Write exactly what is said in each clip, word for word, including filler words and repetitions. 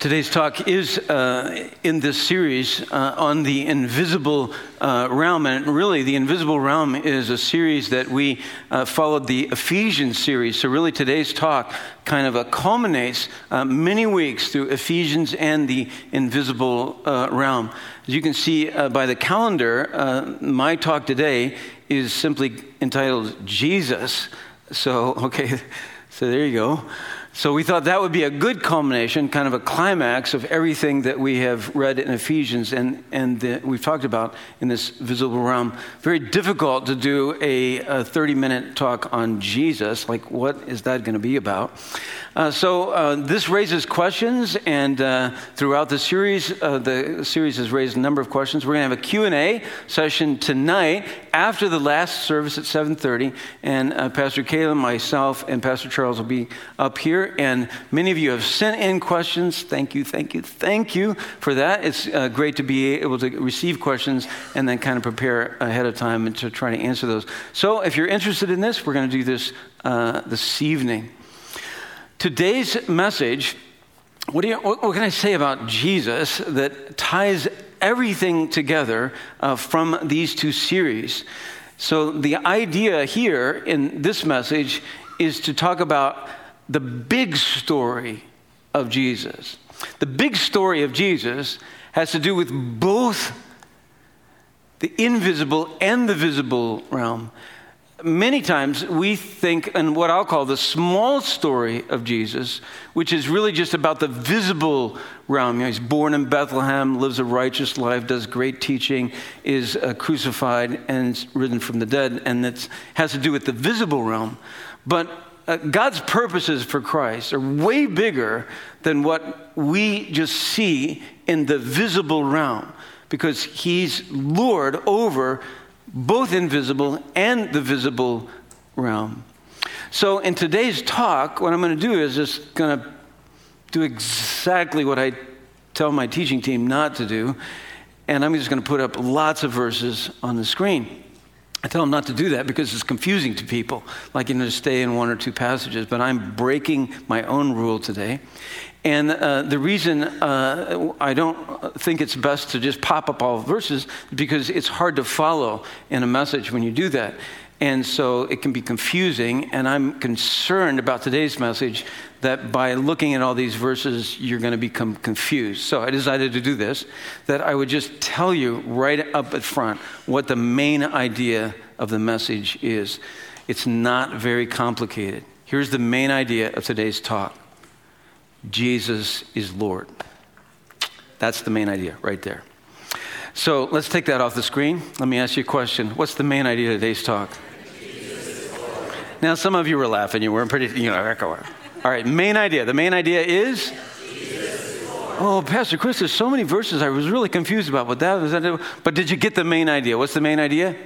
Today's talk is uh, in this series uh, on the invisible uh, realm. And really, the invisible realm is a series that we uh, followed the Ephesians series. So really, today's talk kind of uh, culminates uh, many weeks through Ephesians and the invisible uh, realm. As you can see uh, by the calendar, uh, my talk today is simply entitled Jesus. So, okay, so there you go. So we thought that would be a good culmination, kind of a climax of everything that we have read in Ephesians and, and the, we've talked about in this visible realm. Very difficult to do a thirty-minute talk on Jesus. Like, what is that going to be about? Uh, so uh, this raises questions, and uh, throughout the series, uh, the series has raised a number of questions. We're going to have a Q and A session tonight after the last service at seven thirty, and uh, Pastor Caleb, myself, and Pastor Charles will be up here. And many of you have sent in questions. Thank you, thank you, thank you for that. It's uh, great to be able to receive questions and then kind of prepare ahead of time and to try to answer those. So if you're interested in this, we're going to do this uh, this evening. Today's message, what, do you, what, what can I say about Jesus that ties everything together uh, from these two series? So the idea here in this message is to talk about the big story of Jesus. The big story of Jesus has to do with both the invisible and the visible realm. Many times we think in what I'll call the small story of Jesus, which is really just about the visible realm. You know, he's born in Bethlehem, lives a righteous life, does great teaching, is uh, crucified and risen from the dead, and it has to do with the visible realm. But uh, God's purposes for Christ are way bigger than what we just see in the visible realm, because he's Lord over both invisible and the visible realm. So in today's talk, what I'm going to do is just going to do exactly what I tell my teaching team not to do, and I'm just going to put up lots of verses on the screen. I tell them not to do that because it's confusing to people, like, you know, to stay in one or two passages, but I'm breaking my own rule today. And uh, the reason uh, I don't think it's best to just pop up all verses is because it's hard to follow in a message when you do that. And so it can be confusing, and I'm concerned about today's message that by looking at all these verses, you're going to become confused. So I decided to do this, that I would just tell you right up at front what the main idea of the message is. It's not very complicated. Here's the main idea of today's talk. Jesus is Lord. That's the main idea right there. So let's take that off the screen. Let me ask you a question. What's the main idea of today's talk? Now, some of you were laughing. You weren't pretty, you know, all right, main idea. The main idea is? Oh, Pastor Chris, there's so many verses I was really confused about what that was. But did you get the main idea? What's the main idea?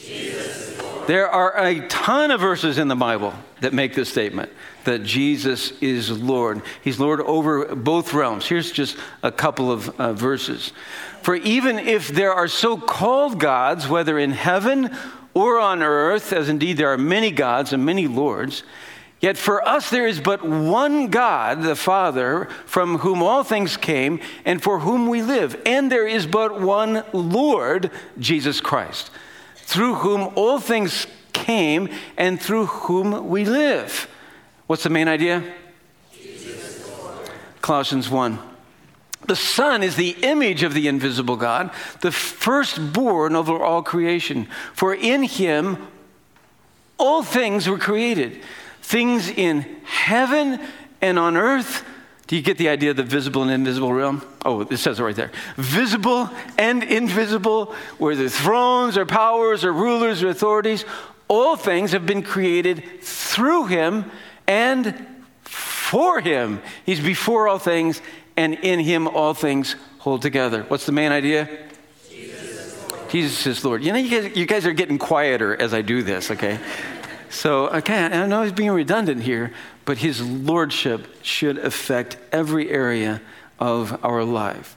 There are a ton of verses in the Bible that make this statement, that Jesus is Lord. He's Lord over both realms. Here's just a couple of uh, verses. For even if there are so-called gods, whether in heaven or on earth, as indeed there are many gods and many lords, yet for us there is but one God, the Father, from whom all things came and for whom we live. And there is but one Lord, Jesus Christ, through whom all things came and through whom we live. What's the main idea? Jesus. Colossians one. The Son is the image of the invisible God, the firstborn over all creation. For in him all things were created, things in heaven and on earth. Do you get the idea of the visible and invisible realm? Oh, it says it right there. Visible and invisible, whether thrones or powers or rulers or authorities, all things have been created through him and for him. He's before all things, and in him all things hold together. What's the main idea? Jesus is Lord. Jesus is Lord. You know, you guys, you guys are getting quieter as I do this, okay? So, okay, I know he's being redundant here, but his lordship should affect every area of our life.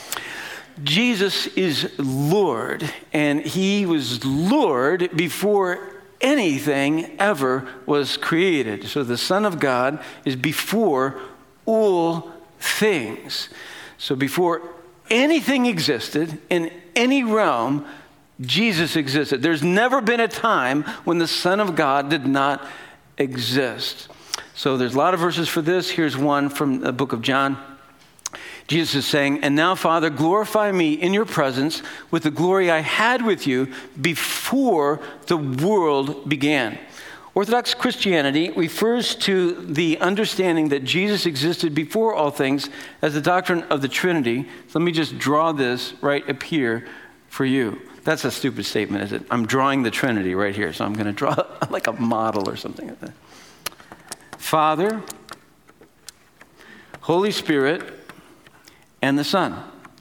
Jesus is Lord, and he was Lord before anything ever was created. So the Son of God is before all things. So before anything existed in any realm, Jesus existed. There's never been a time when the Son of God did not exist. So there's a lot of verses for this. Here's one from the book of John. Jesus is saying, "And now, Father, glorify me in your presence with the glory I had with you before the world began." Orthodox Christianity refers to the understanding that Jesus existed before all things as the doctrine of the Trinity. So let me just draw this right up here for you. That's a stupid statement, is it? I'm drawing the Trinity right here, so I'm going to draw like a model or something like that. Father, Holy Spirit, and the Son.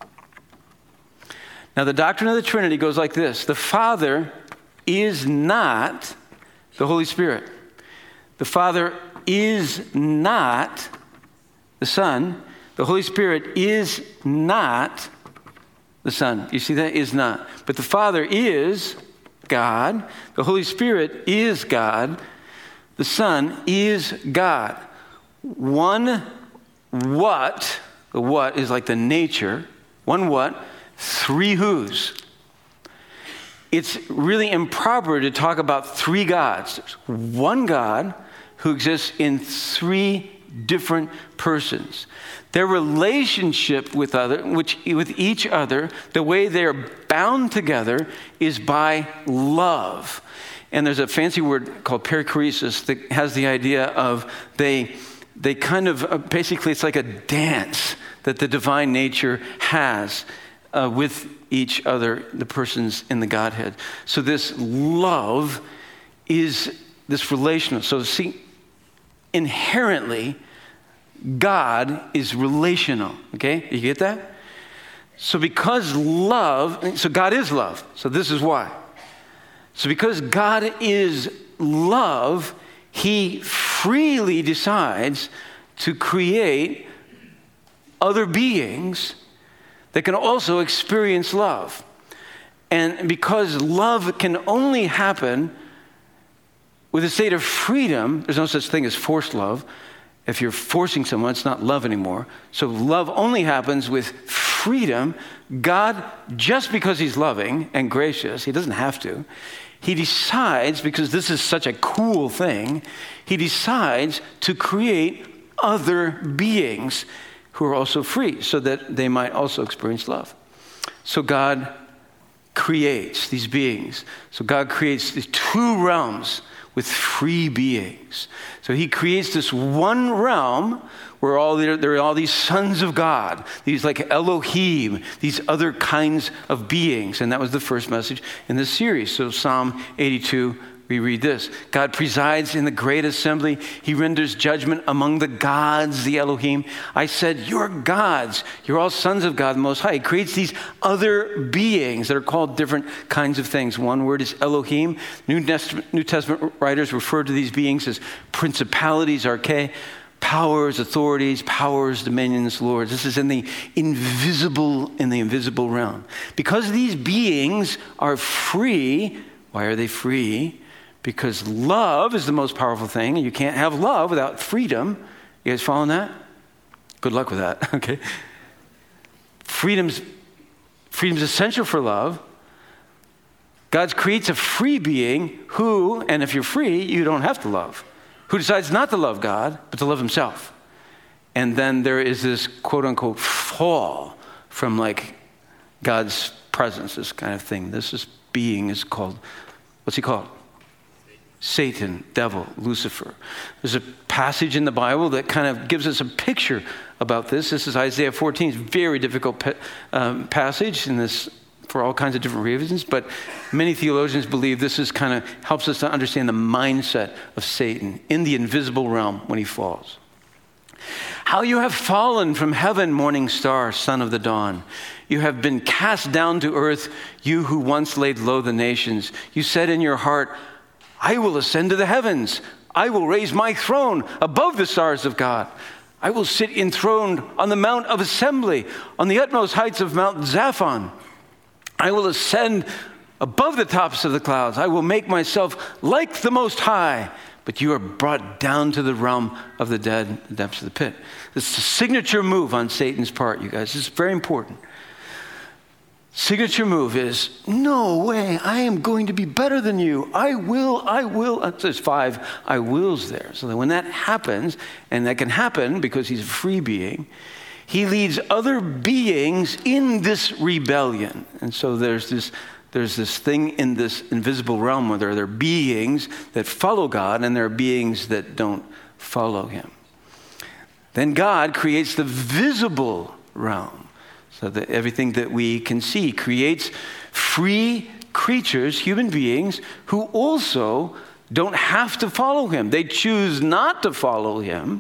Now, the doctrine of the Trinity goes like this. The Father is not the Holy Spirit. The Father is not the Son. The Holy Spirit is not the Son. You see that? Is not. But the Father is God. The Holy Spirit is God. The Son is God. One what, the what is like the nature, one what, three whos. It's really improper to talk about three gods. There's one God who exists in three different persons. Their relationship with other, which with each other, the way they are bound together is by love. And there's a fancy word called perichoresis that has the idea of they, they kind of, uh, basically it's like a dance that the divine nature has uh, with each other, the persons in the Godhead. So this love is this relational. So see, inherently, God is relational. Okay, you get that? So because love, so God is love. So this is why. So because God is love, he freely decides to create other beings that can also experience love. And because love can only happen with a state of freedom, there's no such thing as forced love. If you're forcing someone, it's not love anymore. So love only happens with freedom. God, just because he's loving and gracious, he doesn't have to, he decides, because this is such a cool thing, he decides to create other beings who are also free so that they might also experience love. So God creates these beings. So God creates these two realms with free beings. So he creates this one realm where all there, there are all these sons of God, these like Elohim, these other kinds of beings. And that was the first message in this series. So Psalm eighty-two, we read this. God presides in the great assembly. He renders judgment among the gods, the Elohim. I said, you're gods. You're all sons of God the Most High. He creates these other beings that are called different kinds of things. One word is Elohim. New Testament, New Testament writers refer to these beings as principalities, arche, powers, authorities, powers, dominions, lords. This is in the invisible, in the invisible realm. Because these beings are free. Why are they free? Because love is the most powerful thing, and you can't have love without freedom. You guys following that? Good luck with that, okay? Freedom's, freedom's essential for love. God creates a free being who, and if you're free, you don't have to love, who decides not to love God, but to love himself. And then there is this quote-unquote fall from like God's presence, this kind of thing. This is being is called, what's he called? Satan, devil, Lucifer. There's a passage in the Bible that kind of gives us a picture about this. This is Isaiah fourteen. It's a very difficult pe- um, passage in this for all kinds of different reasons, but many theologians believe this is kind of helps us to understand the mindset of Satan in the invisible realm when he falls. How you have fallen from heaven, morning star, son of the dawn. You have been cast down to earth, you who once laid low the nations. You said in your heart, I will ascend to the heavens. I will raise my throne above the stars of God. I will sit enthroned on the mount of assembly, on the utmost heights of Mount Zaphon. I will ascend above the tops of the clouds. I will make myself like the Most High. but you are brought down to the realm of the dead, the depths of the pit. This is a signature move on Satan's part, you guys. This is very important. Signature move is, no way, I am going to be better than you. I will, I will. There's five I wills there. So that when that happens, and that can happen because he's a free being, he leads other beings in this rebellion. And so there's this there's this thing in this invisible realm where there are beings that follow God and there are beings that don't follow him. Then God creates the visible realm. So that everything that we can see creates free creatures, human beings, who also don't have to follow him. They choose not to follow him.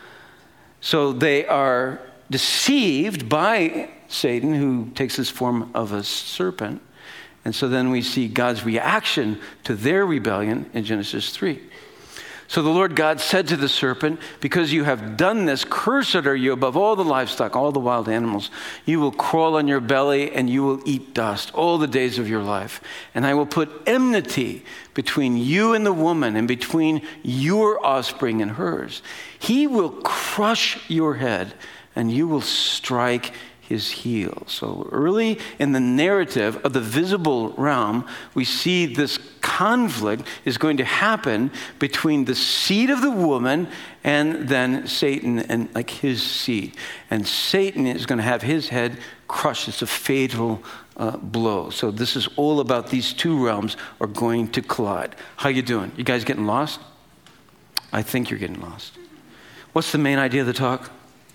So they are deceived by Satan, who takes this form of a serpent. And so then we see God's reaction to their rebellion in Genesis three. So the Lord God said to the serpent, because you have done this, cursed are you above all the livestock, all the wild animals. You will crawl on your belly and you will eat dust all the days of your life. And I will put enmity between you and the woman and between your offspring and hers. He will crush your head and you will strike his heel. So early in the narrative of the visible realm, we see this conflict is going to happen between the seed of the woman and then Satan and like his seed. And Satan is going to have his head crushed. It's a fatal uh, blow. So this is all about these two realms are going to collide. How you doing? You guys getting lost? I think you're getting lost. What's the main idea of the talk?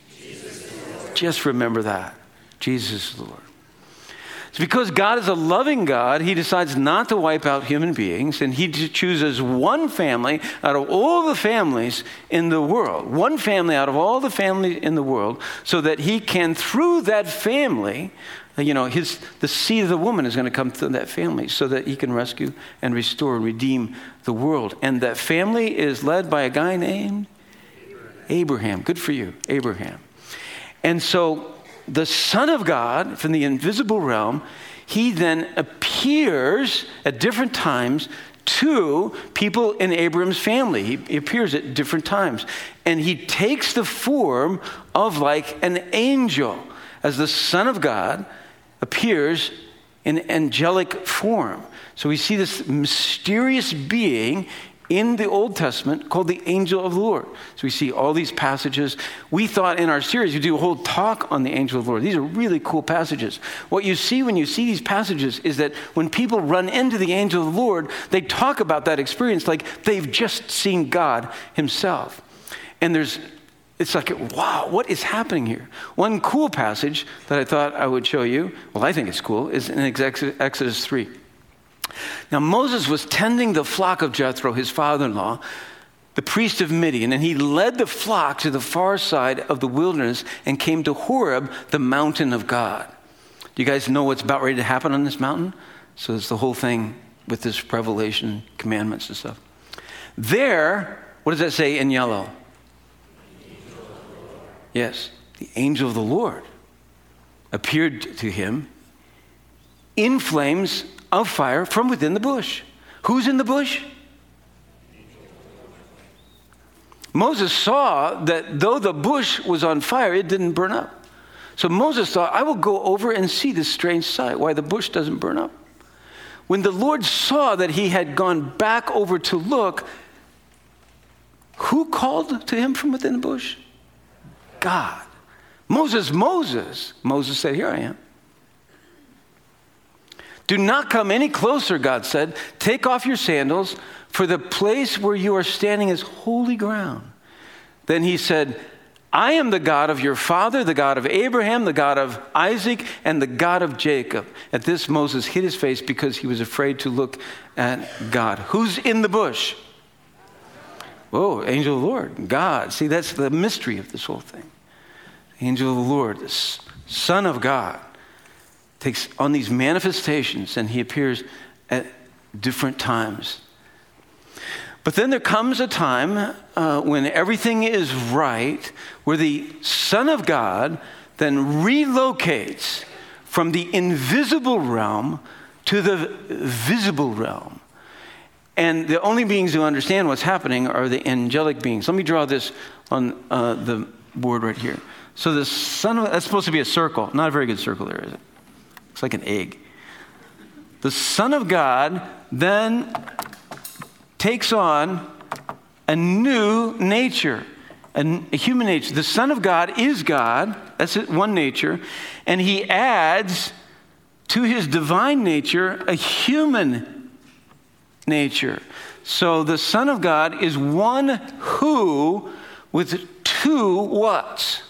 Just remember that. Jesus is the Lord. It's because God is a loving God, he decides not to wipe out human beings, and he chooses one family out of all the families in the world, one family out of all the families in the world, so that he can, through that family, you know, his the seed of the woman is going to come through that family so that he can rescue and restore and redeem the world. And that family is led by a guy named Abraham. Abraham. Good for you, Abraham. And so the Son of God from the invisible realm, he then appears at different times to people in Abraham's family. He, he appears at different times. And he takes the form of like an angel as the Son of God appears in angelic form. So we see this mysterious being in the Old Testament called the angel of the Lord. So we see all these passages. We thought in our series we'd do a whole talk on the angel of the Lord. These are really cool passages. What you see when you see these passages is that when people run into the angel of the Lord, they talk about that experience like they've just seen God himself. And there's, it's like, wow, what is happening here? One cool passage that I thought I would show you, well, I think it's cool, is in Exodus three. Now, Moses was tending the flock of Jethro, his father-in-law, the priest of Midian, and he led the flock to the far side of the wilderness and came to Horeb, the mountain of God. Do you guys know what's about ready to happen on this mountain? So it's the whole thing with this revelation, commandments and stuff. There, what does that say in yellow? Yes, the angel of the Lord appeared to him in flames of fire from within the bush. Who's in the bush? Moses saw that though the bush was on fire, it didn't burn up. So Moses thought, I will go over and see this strange sight, why the bush doesn't burn up. When the Lord saw that he had gone back over to look, who called to him from within the bush? God. Moses, Moses. Moses said, here I am. Do not come any closer, God said. Take off your sandals, for the place where you are standing is holy ground. Then he said, I am the God of your father, the God of Abraham, the God of Isaac, and the God of Jacob. At this, Moses hid his face because he was afraid to look at God. Who's in the bush? Whoa, angel of the Lord, God. See, that's the mystery of this whole thing. Angel of the Lord, the Son of God, takes on these manifestations and he appears at different times. But then there comes a time uh, when everything is right, where the Son of God then relocates from the invisible realm to the visible realm. And the only beings who understand what's happening are the angelic beings. Let me draw this on uh, the board right here. So the Son of, that's supposed to be a circle. Not a very good circle there, is it? It's like an egg. The Son of God then takes on a new nature, a, a human nature. The Son of God is God. That's it, one nature. And he adds to his divine nature a human nature. So the Son of God is one who with two whats.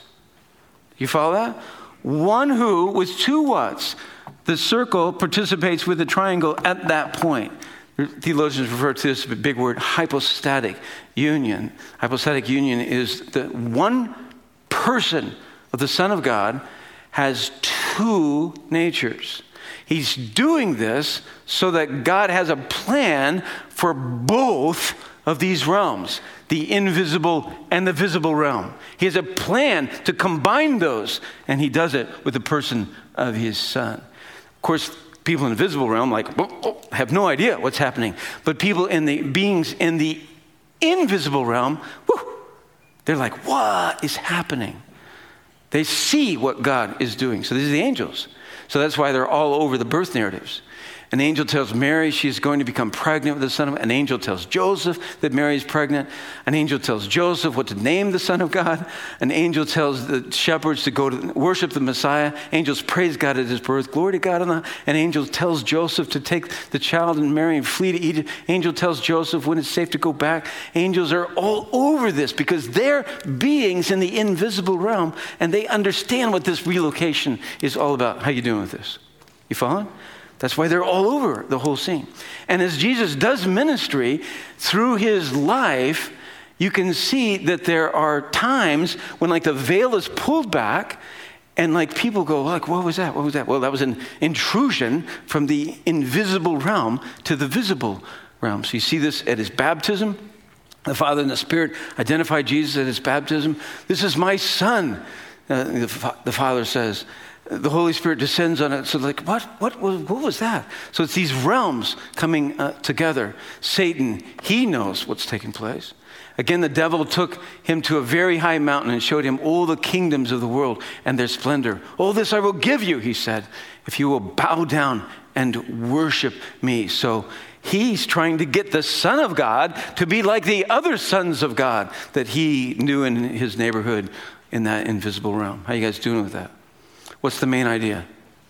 You follow that? One who with two whats. The circle participates with the triangle at that point. Theologians refer to this big word, hypostatic union. Hypostatic union is the one person of the Son of God has two natures. He's doing this so that God has a plan for both of these realms, the invisible and the visible realm. He has a plan to combine those, and he does it with the person of his Son. Of course, people in the visible realm like oh, oh, have no idea what's happening. But people in the beings in the invisible realm, whoo, they're like, what is happening? They see what God is doing. So these are the angels. So that's why they're all over the birth narratives. An angel tells Mary she's going to become pregnant with the Son of God. An angel tells Joseph that Mary is pregnant. An angel tells Joseph what to name the Son of God. An angel tells the shepherds to go to worship the Messiah. Angels praise God at his birth. Glory to God on the... An angel tells Joseph to take the child and Mary and flee to Egypt. Angel tells Joseph when it's safe to go back. Angels are all over this because they're beings in the invisible realm and they understand what this relocation is all about. How you doing with this? You following? That's why they're all over the whole scene. And as Jesus does ministry through his life, you can see that there are times when like the veil is pulled back and like people go like, what was that? What was that? Well, that was an intrusion from the invisible realm to the visible realm. So you see this at his baptism. The Father and the Spirit identify Jesus at his baptism. This is my Son, uh, the, the Father says. The Holy Spirit descends on it. So like, what, what, was, what was that? So it's these realms coming uh, together. Satan, he knows what's taking place. Again, the devil took him to a very high mountain and showed him all the kingdoms of the world and their splendor. All this I will give you, he said, if you will bow down and worship me. So he's trying to get the Son of God to be like the other sons of God that he knew in his neighborhood in that invisible realm. How you guys doing with that? What's the main idea?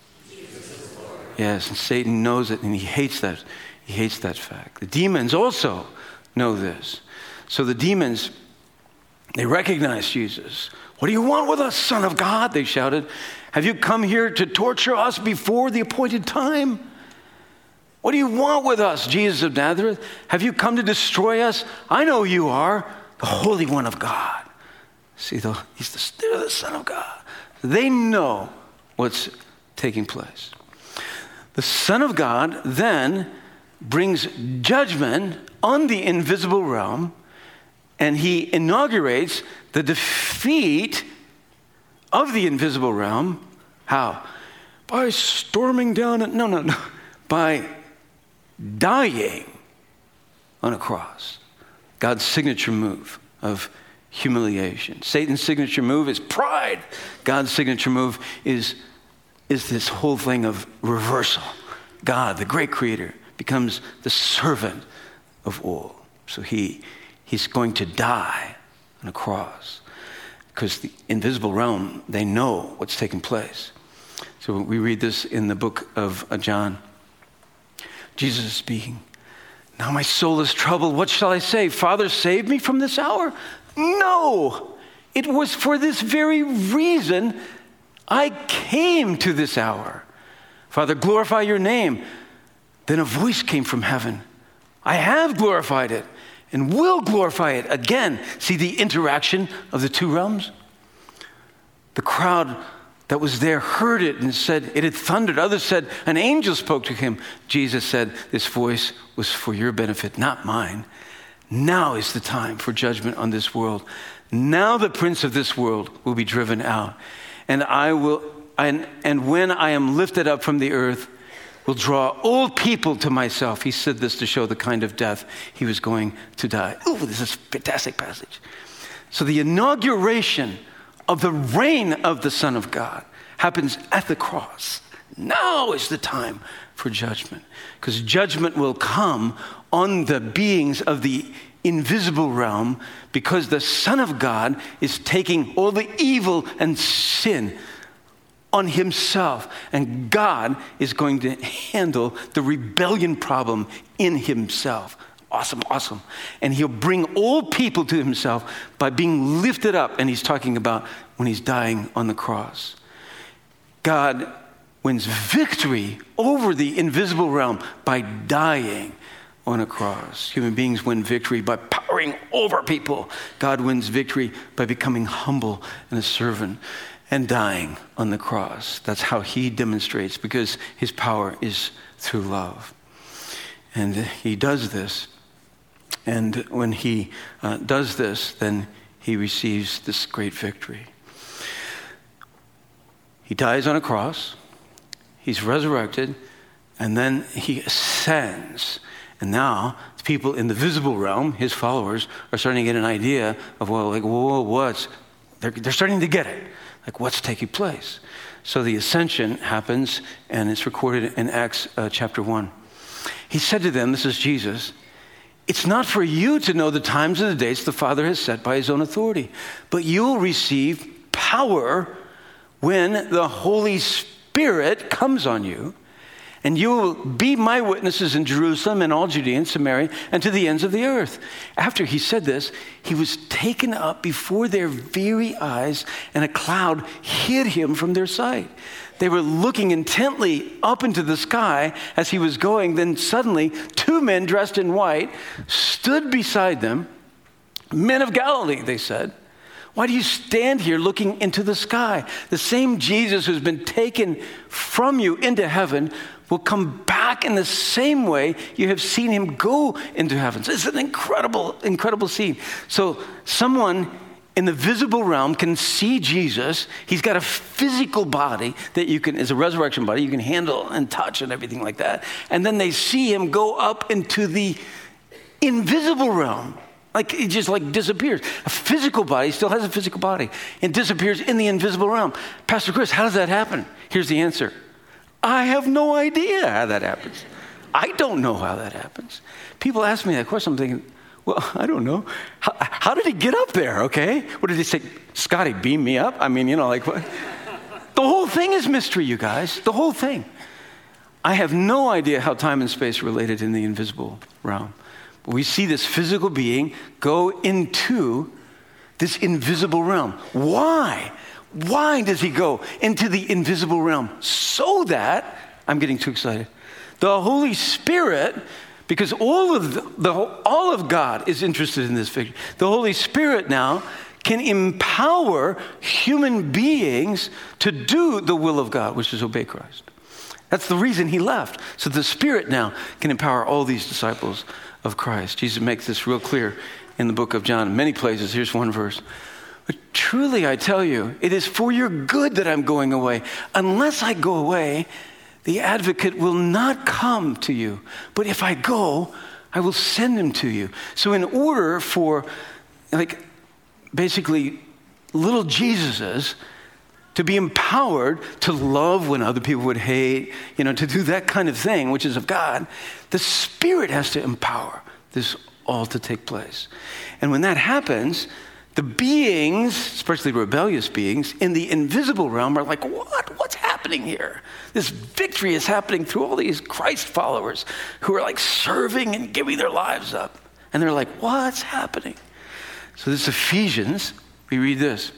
Jesus, Lord. Yes, and Satan knows it, and he hates that. He hates that fact. The demons also know this. So the demons, they recognize Jesus. What do you want with us, Son of God? They shouted. Have you come here to torture us before the appointed time? What do you want with us, Jesus of Nazareth? Have you come to destroy us? I know you are, the Holy One of God. See, the, he's the, they're the Son of God. They know what's taking place. The Son of God then brings judgment on the invisible realm, and he inaugurates the defeat of the invisible realm. How? By storming down, and, no, no, no, by dying on a cross. God's signature move of humiliation. Satan's signature move is pride. God's signature move is, is this whole thing of reversal. God, the great creator, becomes the servant of all. So he, he's going to die on a cross because the invisible realm, they know what's taking place. So we read this in the book of John. Jesus is speaking. Now my soul is troubled. What shall I say? Father, save me from this hour? No, it was for this very reason I came to this hour. Father, glorify your name. Then a voice came from heaven. I have glorified it and will glorify it again. See the interaction of the two realms? The crowd that was there heard it and said it had thundered. Others said an angel spoke to him. Jesus said, this voice was for your benefit, not mine. Now is the time for judgment on this world. Now the prince of this world will be driven out. And I will, and, and when I am lifted up from the earth, will draw all people to myself. He said this to show the kind of death he was going to die. Ooh, this is a fantastic passage. So the inauguration of the reign of the Son of God happens at the cross. Now is the time for judgment, because judgment will come on the beings of the invisible realm, because the Son of God is taking all the evil and sin on himself, and God is going to handle the rebellion problem in himself. Awesome, awesome. And he'll bring all people to himself by being lifted up, and he's talking about when he's dying on the cross. God wins victory over the invisible realm by dying on a cross. Human beings win victory by powering over people. God wins victory by becoming humble and a servant and dying on the cross. That's how he demonstrates, because his power is through love. And he does this. And when he uh, does this, then he receives this great victory. He dies on a cross. He's resurrected. And then he ascends. And now the people in the visible realm, his followers, are starting to get an idea of, well, like, whoa, what's, they're, they're starting to get it. Like, what's taking place? So the ascension happens, and it's recorded in Acts uh, chapter one. He said to them, this is Jesus, it's not for you to know the times and the dates the Father has set by his own authority, but you will receive power when the Holy Spirit comes on you, and you will be my witnesses in Jerusalem and all Judea and Samaria and to the ends of the earth. After he said this, he was taken up before their very eyes, and a cloud hid him from their sight. They were looking intently up into the sky as he was going. Then suddenly, two men dressed in white stood beside them. Men of Galilee, they said, why do you stand here looking into the sky? The same Jesus who's been taken from you into heaven will come back in the same way you have seen him go into heaven. So it's an incredible, incredible scene. So someone in the visible realm can see Jesus. He's got a physical body that you can, is a resurrection body, you can handle and touch and everything like that. And then they see him go up into the invisible realm. Like, it just like disappears. A physical body still has a physical body and disappears in the invisible realm. Pastor Chris, how does that happen? Here's the answer. I have no idea how that happens. I don't know how that happens. People ask me that question. I'm thinking, well, I don't know. How, how did he get up there, okay? What did he say? Scotty, beam me up? I mean, you know, like what? The whole thing is mystery, you guys. The whole thing. I have no idea how time and space are related in the invisible realm. But we see this physical being go into this invisible realm. Why? Why does he go into the invisible realm? So that, I'm getting too excited, the Holy Spirit, because all of the, the all of God is interested in this figure. The Holy Spirit now can empower human beings to do the will of God, which is obey Christ. That's the reason he left. So the Spirit now can empower all these disciples of Christ. Jesus makes this real clear in the book of John in many places. Here's one verse. But truly I tell you, it is for your good that I'm going away. Unless I go away, the advocate will not come to you. But if I go, I will send him to you. So in order for, like, basically little Jesuses to be empowered to love when other people would hate, you know, to do that kind of thing, which is of God, the Spirit has to empower this all to take place. And when that happens, the beings, especially rebellious beings, in the invisible realm are like, what? What's happening here? This victory is happening through all these Christ followers who are like serving and giving their lives up. And they're like, what's happening? So this Ephesians, we read this.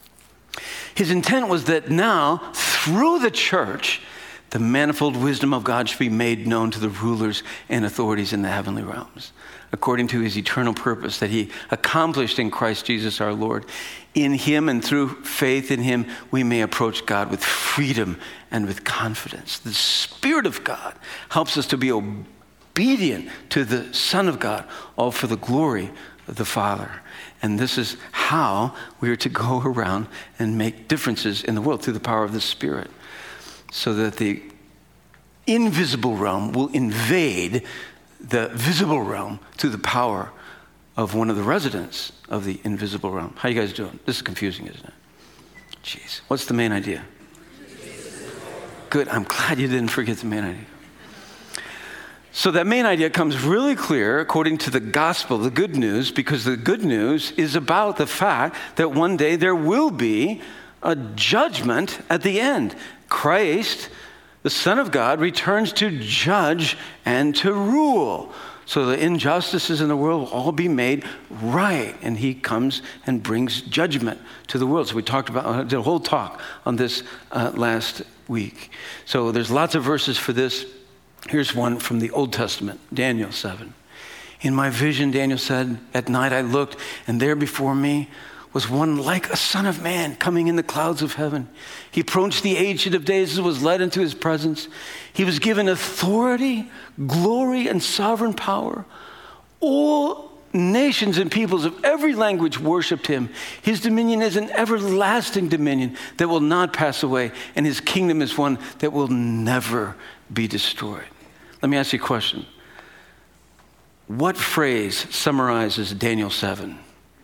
His intent was that now, through the church, the manifold wisdom of God should be made known to the rulers and authorities in the heavenly realms, according to his eternal purpose that he accomplished in Christ Jesus our Lord. In him and through faith in him, we may approach God with freedom and with confidence. The Spirit of God helps us to be obedient to the Son of God, all for the glory of the Father. And this is how we are to go around and make differences in the world through the power of the Spirit, so that the invisible realm will invade the visible realm through the power of one of the residents of the invisible realm. How you guys doing? This is confusing, isn't it? Jeez. What's the main idea? Good. I'm glad you didn't forget the main idea. So that main idea comes really clear according to the gospel, the good news, because the good news is about the fact that one day there will be a judgment at the end. Christ, the Son of God, returns to judge and to rule. So the injustices in the world will all be made right. And he comes and brings judgment to the world. So we talked about, I did a whole talk on this uh, last week. So there's lots of verses for this. Here's one from the Old Testament, Daniel seven. In my vision, Daniel said, at night I looked, and there before me was one like a son of man coming in the clouds of heaven. He approached the Ancient of Days and was led into his presence. He was given authority, glory, and sovereign power. All nations and peoples of every language worshiped him. His dominion is an everlasting dominion that will not pass away, and his kingdom is one that will never be destroyed. Let me ask you a question. What phrase summarizes Daniel seven?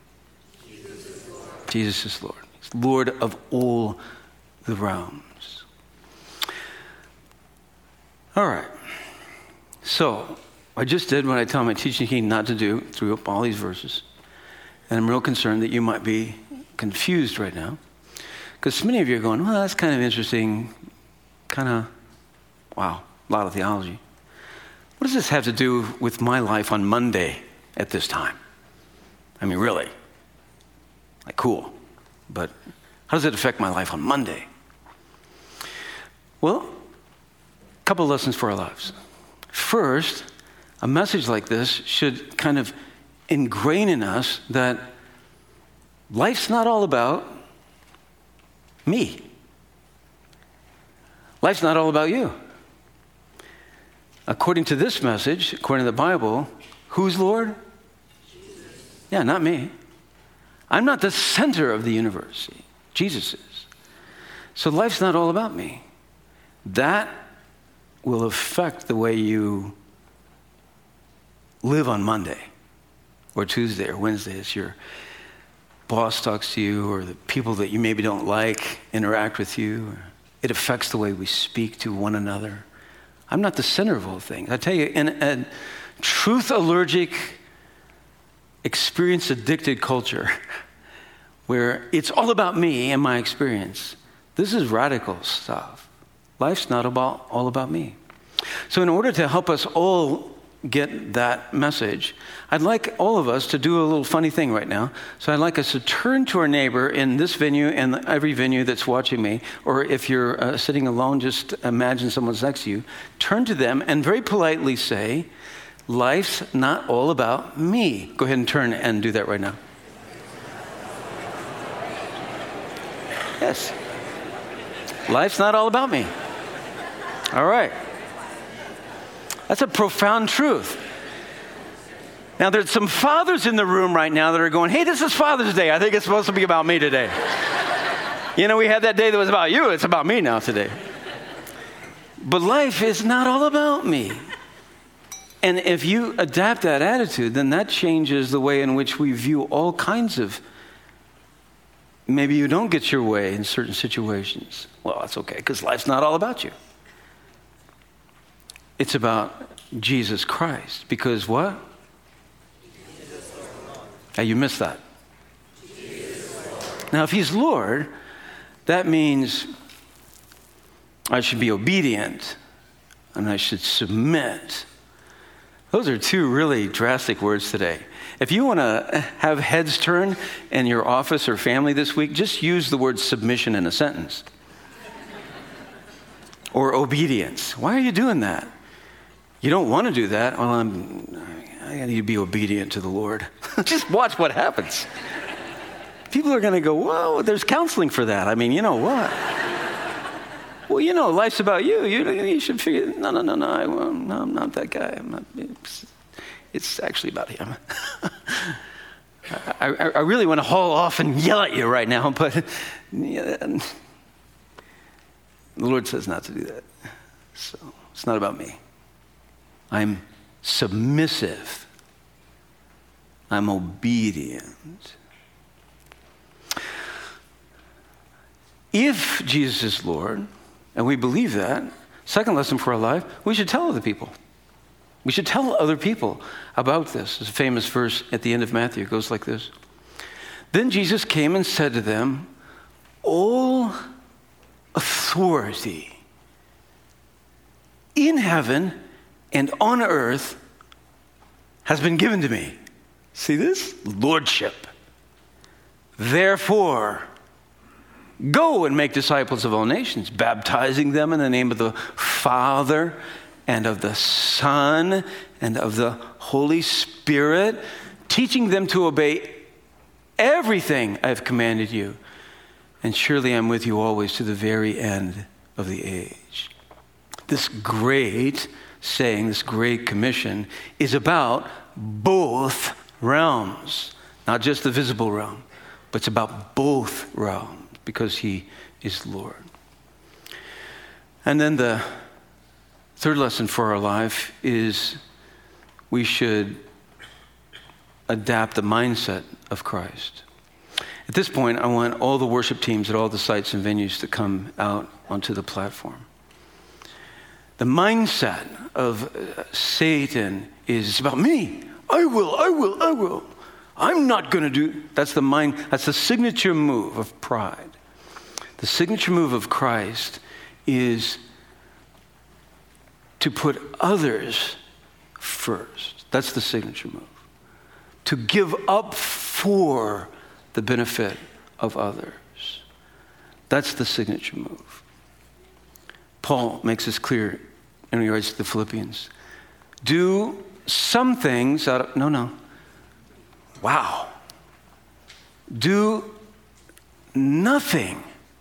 Jesus is Lord. He's Lord of all the realms. All right. So I just did what I tell my teaching team not to do, threw up all these verses. And I'm real concerned that you might be confused right now. Because many of you are going, well, that's kind of interesting. Kind of, wow, a lot of theology. What does this have to do with my life on Monday at this time? I mean, really? Like, cool. But how does it affect my life on Monday? Well, a couple of lessons for our lives. First, a message like this should kind of ingrain in us that life's not all about me. Life's not all about you. According to this message, according to the Bible, who's Lord? Jesus. Yeah, not me. I'm not the center of the universe. Jesus is. So life's not all about me. That will affect the way you live on Monday or Tuesday or Wednesday as your boss talks to you or the people that you maybe don't like interact with you. It affects the way we speak to one another. I'm not the center of all things. I tell you, in a truth-allergic, experience-addicted culture where it's all about me and my experience, this is radical stuff. Life's not about all about me. So in order to help us all get that message, I'd like all of us to do a little funny thing right now. So I'd like us to turn to our neighbor in this venue and every venue that's watching me, or if you're uh, sitting alone, just imagine someone's next to you. Turn to them and very politely say, life's not all about me. Go ahead and turn and do that right now. Yes. Life's not all about me. All right. That's a profound truth. Now, there's some fathers in the room right now that are going, hey, this is Father's Day. I think it's supposed to be about me today. You know, we had that day that was about you. It's about me now today. But life is not all about me. And if you adapt that attitude, then that changes the way in which we view all kinds of, maybe you don't get your way in certain situations. Well, that's okay, because life's not all about you. It's about Jesus Christ. Because what? Hey, you missed that. Now, if he's Lord, that means I should be obedient and I should submit. Those are two really drastic words today. If you want to have heads turn in your office or family this week, just use the word submission in a sentence. Or obedience. Why are you doing that? You don't want to do that. Well, I'm, I need to be obedient to the Lord. Just watch what happens. People are going to go, whoa, there's counseling for that. I mean, you know what? Well, you know, life's about you. You, you should figure, no, no, no, no, I, well, no, I'm not that guy. I'm not, it's, it's actually about him. I, I, I really want to haul off and yell at you right now, but yeah, the Lord says not to do that. So it's not about me. I'm submissive. I'm obedient. If Jesus is Lord, and we believe that, second lesson for our life, we should tell other people. We should tell other people about this. There's a famous verse at the end of Matthew. It goes like this. Then Jesus came and said to them, all authority in heaven and on earth has been given to me. See this? Lordship. Therefore, go and make disciples of all nations, baptizing them in the name of the Father and of the Son and of the Holy Spirit, teaching them to obey everything I have commanded you. And surely I'm with you always to the very end of the age. This great saying, this great commission, is about both realms, not just the visible realm, but it's about both realms because he is Lord. And then the third lesson for our life is we should adapt the mindset of Christ. At this point, I want all the worship teams at all the sites and venues to come out onto the platform. The mindset of Satan is about me. I will, I will, I will. I'm not going to do. That's the mind. That's the signature move of pride. The signature move of Christ is to put others first. That's the signature move. To give up for the benefit of others. That's the signature move. Paul makes this clear in regards to the Philippians. Do some things out of, no, no. Wow. Do nothing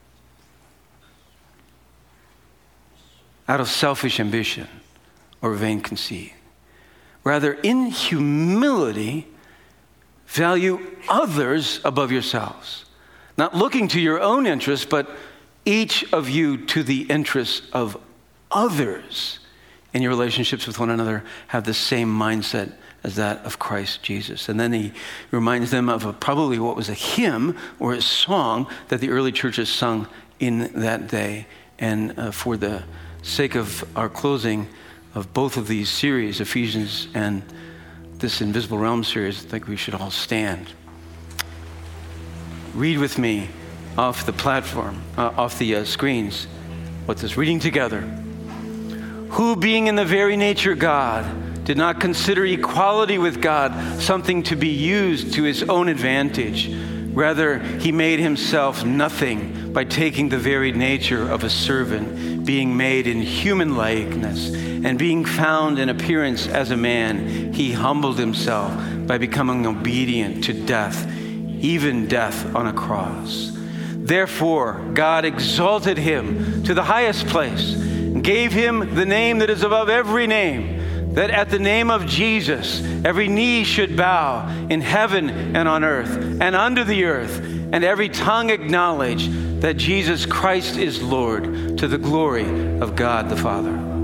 out of selfish ambition or vain conceit. Rather, in humility, value others above yourselves. Not looking to your own interests, but each of you to the interests of others. In your relationships with one another, have the same mindset as that of Christ Jesus. And then he reminds them of a, probably what was a hymn or a song that the early churches sung in that day. And uh, for the sake of our closing of both of these series, Ephesians and this Invisible Realm series, I think we should all stand. Read with me off the platform, uh, off the uh, screens, what's this? Reading together. Who, being in the very nature God, did not consider equality with God something to be used to his own advantage. Rather, he made himself nothing by taking the very nature of a servant, being made in human likeness, and being found in appearance as a man, he humbled himself by becoming obedient to death, even death on a cross. Therefore, God exalted him to the highest place and gave him the name that is above every name, that at the name of Jesus, every knee should bow in heaven and on earth and under the earth, and every tongue acknowledge that Jesus Christ is Lord, to the glory of God the Father.